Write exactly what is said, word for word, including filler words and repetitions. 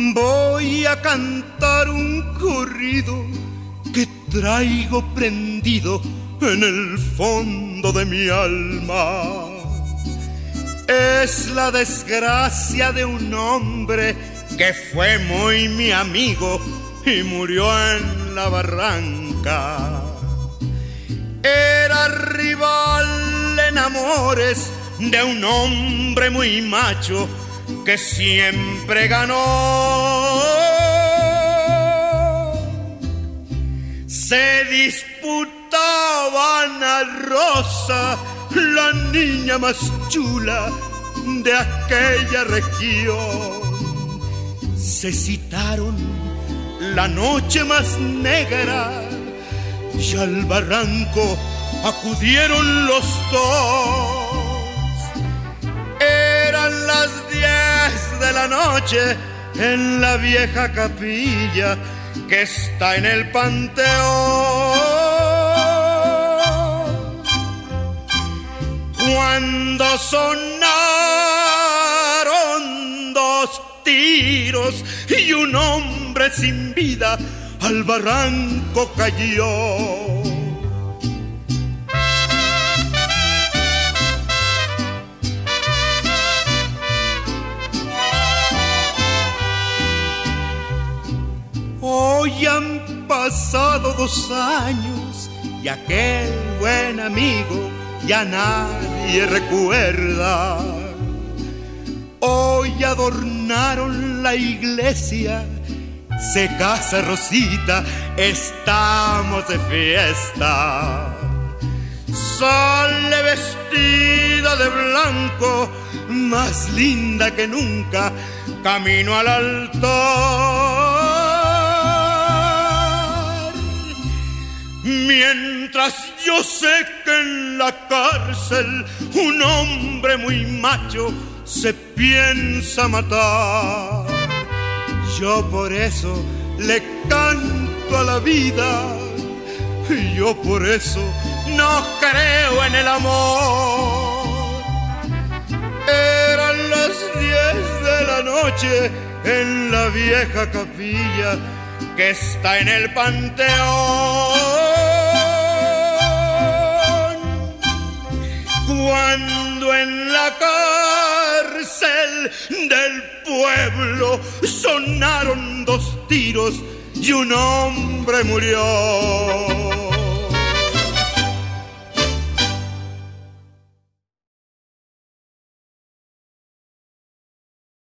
Voy a cantar un corrido que traigo prendido en el fondo de mi alma. Es la desgracia de un hombre que fue muy mi amigo y murió en la barranca. Era rival en amores de un hombre muy macho que siempre ganó. Se disputaban a Rosa, la niña más chula de aquella región. Se citaron la noche más negra y al barranco acudieron los dos. Eran las diez de la noche en la vieja capilla que está en el panteón. Cuando sonaron dos tiros y un hombre sin vida al barranco cayó. Hoy han pasado dos años y aquel buen amigo ya nadie recuerda. Hoy adornaron la iglesia, se casa Rosita, estamos de fiesta. Sale vestida de blanco, más linda que nunca, camino al altar. Mientras yo sé que en la cárcel un hombre muy macho se piensa matar, yo por eso le canto a la vida, yo por eso no creo en el amor. Eran las diez de la noche en la vieja capilla que está en el panteón, cuando en la cárcel del pueblo sonaron dos tiros y un hombre murió.